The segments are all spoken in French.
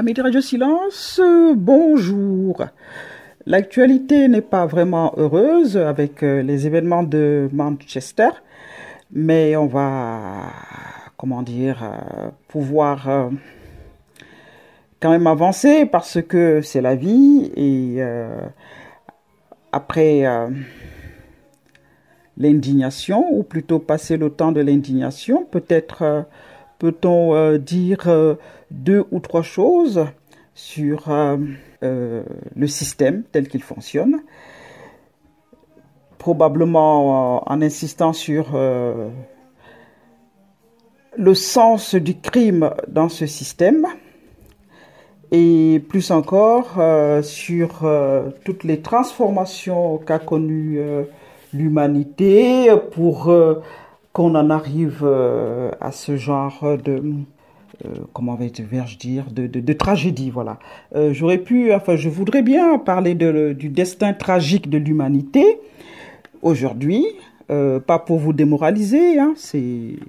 Amis de Radio Silence, bonjour. L'actualité n'est pas vraiment heureuse avec les événements de Manchester, mais on va, pouvoir quand même avancer parce que c'est la vie et après l'indignation, ou plutôt passer le temps de l'indignation, peut-être peut-on dire deux ou trois choses sur le système tel qu'il fonctionne, probablement en insistant sur le sens du crime dans ce système, et plus encore sur toutes les transformations qu'a connues l'humanité pour qu'on en arrive à ce genre de de tragédie, voilà. Je voudrais bien parler du destin tragique de l'humanité aujourd'hui, pas pour vous démoraliser, hein, c'est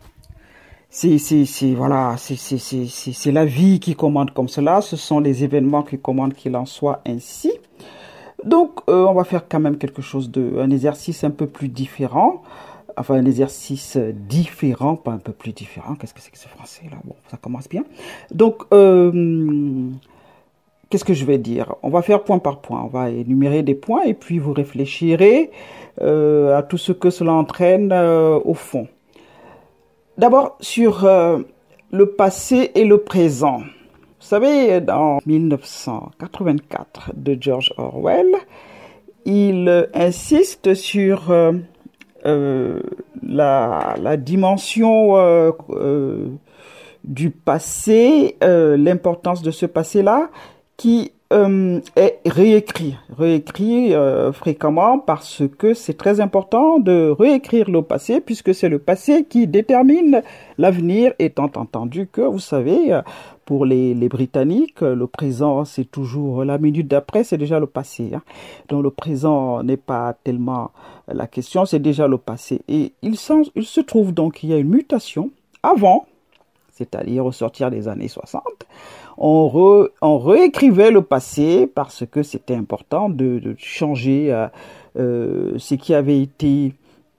la vie qui commande comme cela, ce sont les événements qui commandent qu'il en soit ainsi. Donc, on va faire quand même un exercice un peu plus différent. Enfin, un exercice différent, pas un peu plus différent. Qu'est-ce que c'est que ce français là? Bon, ça commence bien. Donc, qu'est-ce que je vais dire? On va faire point par point. On va énumérer des points et puis vous réfléchirez à tout ce que cela entraîne au fond. D'abord, sur le passé et le présent. Vous savez, dans 1984 de George Orwell, il insiste sur la dimension du passé, l'importance de ce passé-là, qui est réécrit fréquemment parce que c'est très important de réécrire le passé puisque c'est le passé qui détermine l'avenir, étant entendu que, vous savez, pour les Britanniques, le présent c'est toujours la minute d'après, c'est déjà le passé, hein. Donc le présent n'est pas tellement la question, c'est déjà le passé. Et il se trouve donc qu'il y a une mutation avant, c'est-à-dire au sortir des années 60, on réécrivait le passé parce que c'était important de changer ce qui avait été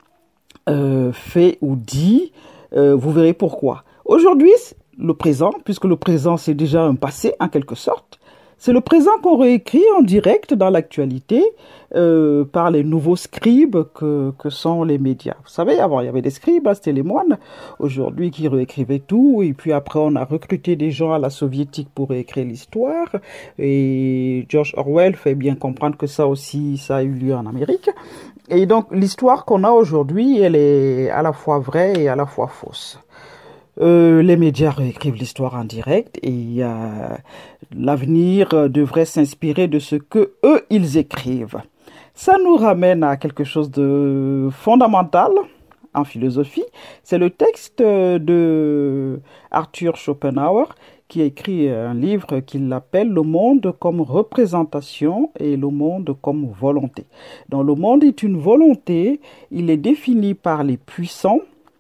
fait ou dit. Vous verrez pourquoi. Aujourd'hui, le présent, puisque le présent c'est déjà un passé en quelque sorte, c'est le présent qu'on réécrit en direct dans l'actualité par les nouveaux scribes que sont les médias. Vous savez, avant il y avait des scribes, c'était les moines, aujourd'hui qui réécrivaient tout, et puis après on a recruté des gens à la soviétique pour réécrire l'histoire, et George Orwell fait bien comprendre que ça aussi, ça a eu lieu en Amérique. Et donc l'histoire qu'on a aujourd'hui, elle est à la fois vraie et à la fois fausse. Les médias réécrivent l'histoire en direct et l'avenir devrait s'inspirer de ce que eux ils écrivent. Ça nous ramène à quelque chose de fondamental en philosophie. C'est le texte de Arthur Schopenhauer qui a écrit un livre qu'il appelle Le monde comme représentation et le monde comme volonté. Donc le monde est une volonté, il est défini par les puissants,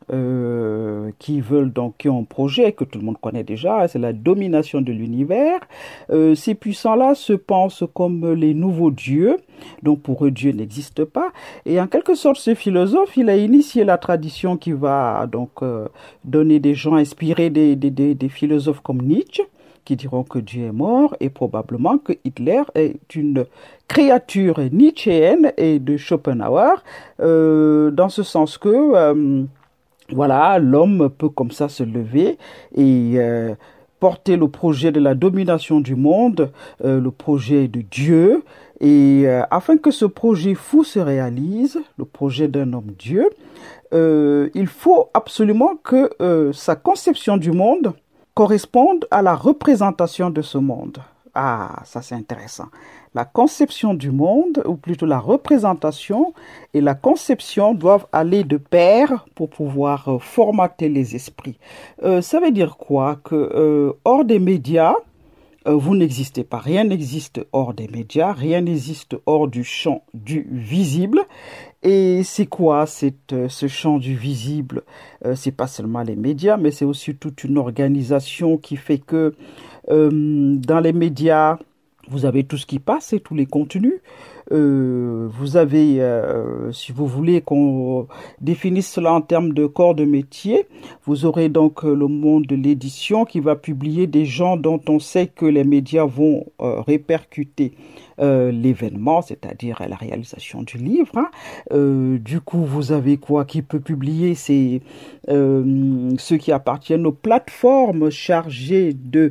qui ont un projet que tout le monde connaît déjà, c'est la domination de l'univers. Ces puissants-là se pensent comme les nouveaux dieux, donc pour eux Dieu n'existe pas. Et en quelque sorte, ce philosophe, il a initié la tradition qui va donc donner des gens inspirés des philosophes comme Nietzsche, qui diront que Dieu est mort, et probablement que Hitler est une créature nietzschéenne et de Schopenhauer, dans ce sens que l'homme peut comme ça se lever et porter le projet de la domination du monde, le projet de Dieu, et afin que ce projet fou se réalise, le projet d'un homme-dieu, il faut absolument que sa conception du monde corresponde à la représentation de ce monde. Ah, ça c'est intéressant. La conception du monde, ou plutôt la représentation et la conception doivent aller de pair pour pouvoir formater les esprits. Ça veut dire quoi? Que hors des médias, vous n'existez pas. Rien n'existe hors des médias, rien n'existe hors du champ du visible. Et c'est quoi ce champ du visible? C'est pas seulement les médias, mais c'est aussi toute une organisation qui fait que dans les médias, vous avez tout ce qui passe et tous les contenus. Vous avez, si vous voulez qu'on définisse cela en termes de corps de métier, vous aurez donc le monde de l'édition qui va publier des gens dont on sait que les médias vont répercuter l'événement, c'est-à-dire la réalisation du livre. Hein. Du coup, vous avez quoi qui peut publier? C'est ceux qui appartiennent aux plateformes chargées de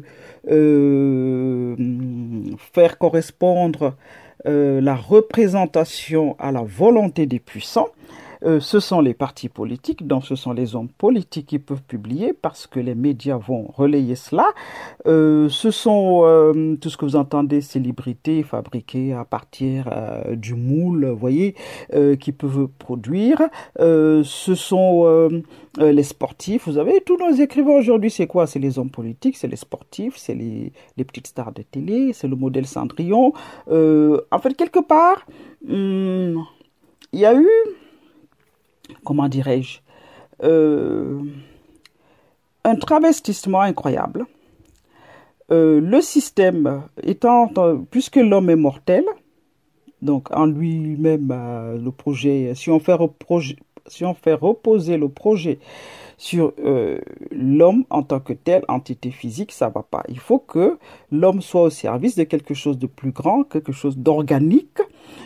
faire correspondre la représentation à la volonté des puissants. Ce sont les partis politiques, donc ce sont les hommes politiques qui peuvent publier parce que les médias vont relayer cela. Ce sont tout ce que vous entendez, célébrités fabriquées à partir du moule, vous voyez, qui peuvent produire. Ce sont les sportifs. Vous avez tous nos écrivains aujourd'hui, c'est quoi? C'est les hommes politiques, c'est les sportifs, c'est les petites stars de télé, c'est le modèle Cendrillon. En fait, quelque part, il y a eu, comment dirais-je, un travestissement incroyable. Le système étant, puisque l'homme est mortel, donc en lui-même, le projet, si on fait reposer le projet sur l'homme en tant que tel, entité physique, ça va pas. Il faut que l'homme soit au service de quelque chose de plus grand, quelque chose d'organique.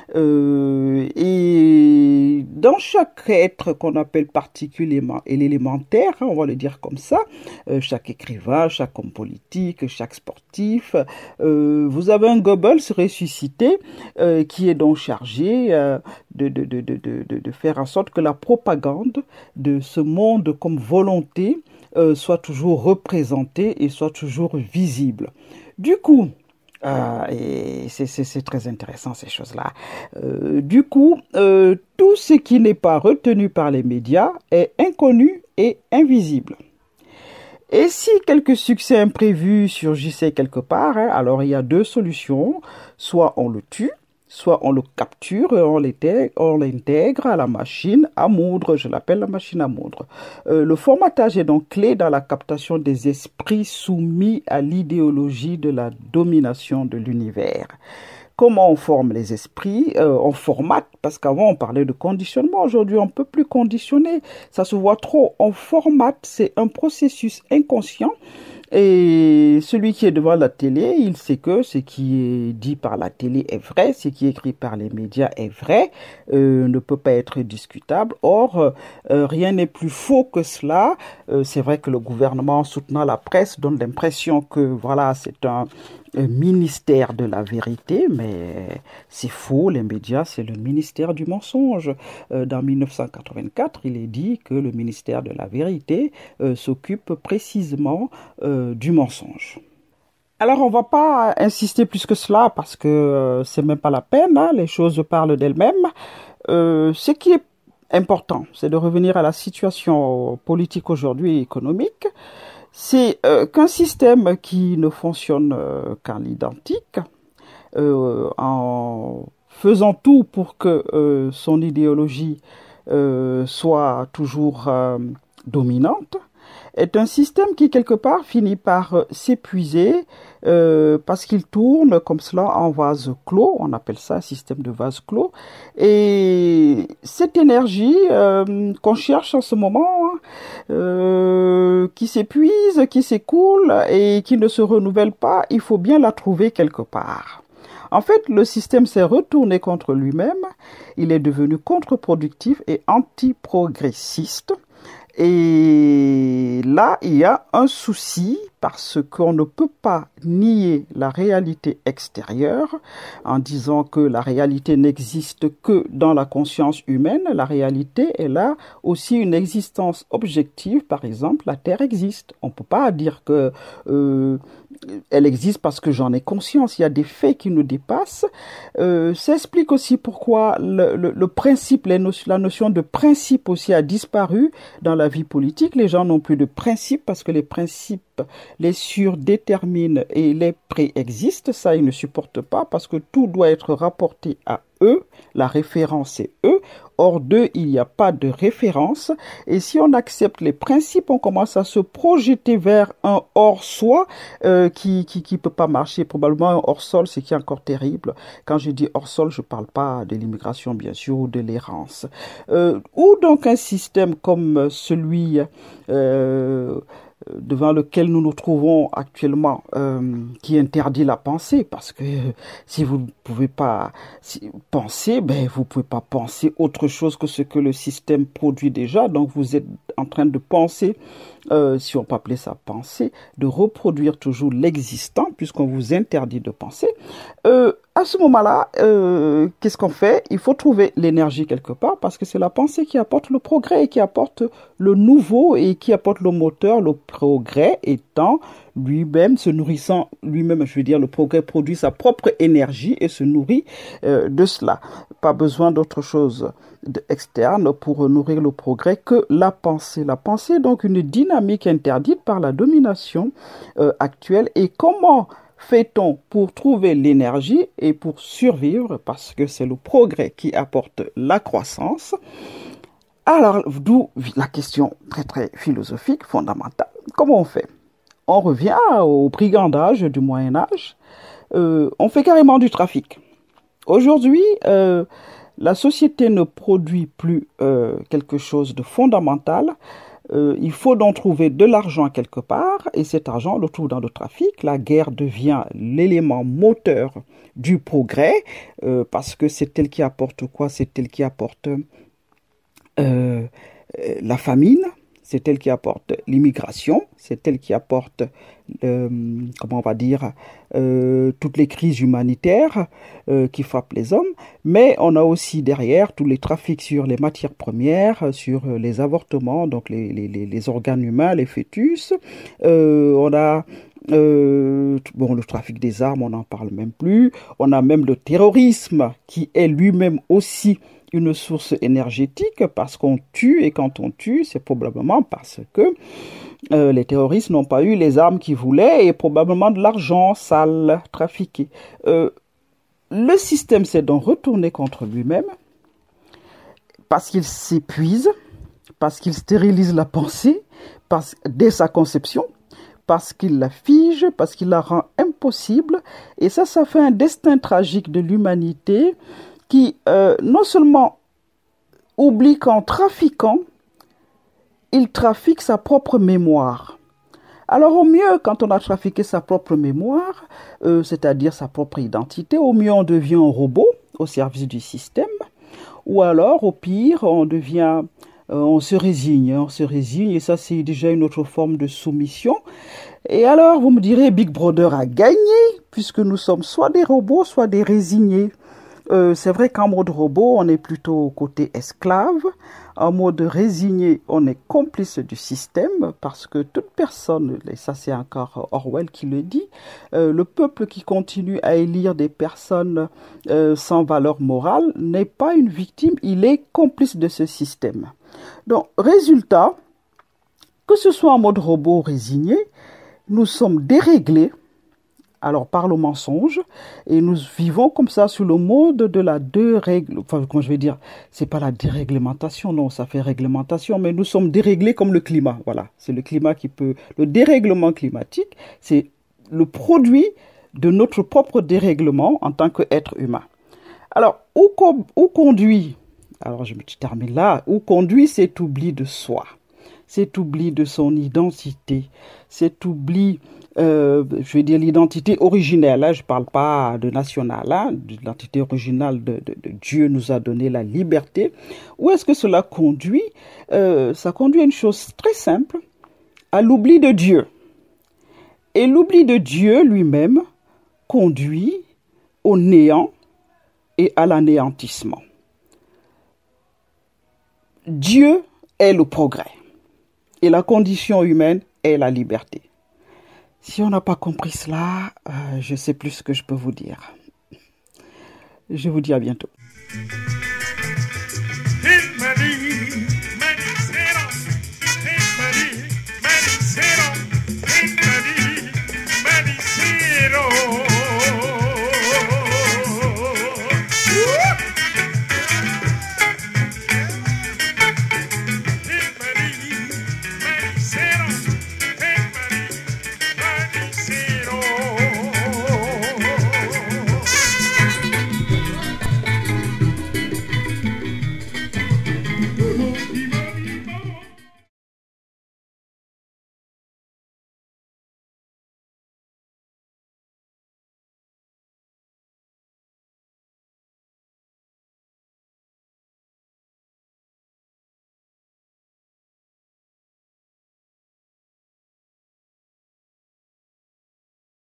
Et dans chaque être qu'on appelle particulièrement et l'élémentaire, hein, on va le dire comme ça, chaque écrivain, chaque homme politique, chaque sportif, vous avez un Goebbels ressuscité qui est donc chargé de faire en sorte que la propagande de ce monde comme volonté soit toujours représentée et soit toujours visible. Du coup, et c'est très intéressant ces choses-là. Du coup, tout ce qui n'est pas retenu par les médias est inconnu et invisible. Et si quelques succès imprévus surgissaient quelque part, hein, alors il y a deux solutions. Soit on le tue, soit on le capture et on l'intègre à la machine à moudre. Je l'appelle la machine à moudre. Le formatage est donc clé dans la captation des esprits soumis à l'idéologie de la domination de l'univers. Comment on forme les esprits? On formate, parce qu'avant on parlait de conditionnement, aujourd'hui on ne peut plus conditionner, ça se voit trop. On formate, c'est un processus inconscient. Et celui qui est devant la télé, il sait que ce qui est dit par la télé est vrai, ce qui est écrit par les médias est vrai, ne peut pas être discutable. Or, rien n'est plus faux que cela. C'est vrai que le gouvernement soutenant la presse donne l'impression que voilà, c'est un ministère de la vérité, mais c'est faux, les médias, c'est le ministère du mensonge. Dans 1984, il est dit que le ministère de la vérité s'occupe précisément du mensonge. Alors, on va pas insister plus que cela parce que c'est même pas la peine, hein, les choses parlent d'elles-mêmes. Ce qui est important, c'est de revenir à la situation politique aujourd'hui et économique. C'est qu'un système qui ne fonctionne qu'à l'identique, en faisant tout pour que son idéologie soit toujours dominante, est un système qui quelque part finit par s'épuiser parce qu'il tourne comme cela en vase clos, on appelle ça un système de vase clos, et cette énergie qu'on cherche en ce moment, qui s'épuise, qui s'écoule et qui ne se renouvelle pas, il faut bien la trouver quelque part. En fait, le système s'est retourné contre lui-même, il est devenu contre-productif et anti-progressiste. Et là, il y a un souci parce qu'on ne peut pas nier la réalité extérieure en disant que la réalité n'existe que dans la conscience humaine. La réalité est là aussi une existence objective. Par exemple, la Terre existe. On ne peut pas dire que elle existe parce que j'en ai conscience. Il y a des faits qui nous dépassent. Ça explique aussi pourquoi le principe, la notion de principe aussi a disparu dans la vie politique. Les gens n'ont plus de principe parce que les principes principes les surdéterminent et les préexistent, ça ils ne supportent pas parce que tout doit être rapporté à eux, la référence c'est eux, hors d'eux il n'y a pas de référence, et si on accepte les principes, on commence à se projeter vers un hors-soi qui peut pas marcher, probablement un hors-sol, ce qui est encore terrible. Quand je dis hors-sol, je parle pas de l'immigration bien sûr, ou de l'errance. Ou donc un système comme celui devant lequel nous nous trouvons actuellement, qui interdit la pensée, parce que si vous ne pouvez pas penser, ben vous ne pouvez pas penser autre chose que ce que le système produit déjà, donc vous êtes en train de penser, si on peut appeler ça penser, de reproduire toujours l'existant, puisqu'on vous interdit de penser. À ce moment-là, qu'est-ce qu'on fait? Il faut trouver l'énergie quelque part, parce que c'est la pensée qui apporte le progrès et qui apporte le nouveau et qui apporte le moteur, le progrès étant lui-même, se nourrissant lui-même, je veux dire, le progrès produit sa propre énergie et se nourrit de cela. Pas besoin d'autre chose externe pour nourrir le progrès que la pensée. La pensée est donc une dynamique interdite par la domination actuelle. Et comment fait-on pour trouver l'énergie et pour survivre, parce que c'est le progrès qui apporte la croissance? Alors, d'où la question très très philosophique, fondamentale. Comment on fait? On revient au brigandage du Moyen-Âge. On fait carrément du trafic. Aujourd'hui, la société ne produit plus quelque chose de fondamental. Il faut donc trouver de l'argent quelque part, et cet argent, on le trouve dans le trafic. La guerre devient l'élément moteur du progrès, parce que c'est elle qui apporte quoi? C'est elle qui apporte la famine, c'est elle qui apporte l'immigration, c'est elle qui apporte, comment on va dire, toutes les crises humanitaires qui frappent les hommes, mais on a aussi derrière tous les trafics sur les matières premières, sur les avortements, donc les organes humains, les fœtus, on a le trafic des armes, on n'en parle même plus, on a même le terrorisme qui est lui-même aussi une source énergétique, parce qu'on tue, et quand on tue, c'est probablement parce que les terroristes n'ont pas eu les armes qu'ils voulaient et probablement de l'argent sale trafiqué. Le système s'est donc retourné contre lui-même parce qu'il s'épuise, parce qu'il stérilise la pensée dès sa conception, parce qu'il la fige, parce qu'il la rend impossible, et ça fait un destin tragique de l'humanité qui non seulement oublie qu'en trafiquant, il trafique sa propre mémoire. Alors au mieux, quand on a trafiqué sa propre mémoire, c'est-à-dire sa propre identité, au mieux on devient un robot au service du système, ou alors au pire on se résigne, et ça c'est déjà une autre forme de soumission. Et alors vous me direz, Big Brother a gagné, puisque nous sommes soit des robots, soit des résignés. C'est vrai qu'en mode robot, on est plutôt côté esclave. En mode résigné, on est complice du système, parce que toute personne, et ça c'est encore Orwell qui le dit, le peuple qui continue à élire des personnes sans valeur morale n'est pas une victime, il est complice de ce système. Donc, résultat, que ce soit en mode robot ou résigné, nous sommes déréglés, alors par le mensonge, et nous vivons comme ça sous le mode de la comment je vais dire, c'est pas la déréglementation, non, ça fait réglementation, mais nous sommes déréglés comme le climat, voilà, c'est le climat le dérèglement climatique, c'est le produit de notre propre dérèglement en tant qu'être humain. Alors, où conduit, alors je termine là, où conduit cet oubli de soi, cet oubli de son identité, cet oubli, je vais dire l'identité originelle, là, je ne parle pas de national, hein, de l'identité originale de Dieu nous a donné la liberté. Où est-ce que cela conduit? Ça conduit à une chose très simple, à l'oubli de Dieu. Et l'oubli de Dieu lui-même conduit au néant et à l'anéantissement. Dieu est le progrès et la condition humaine est la liberté. Si on n'a pas compris cela, je sais plus ce que je peux vous dire. Je vous dis à bientôt.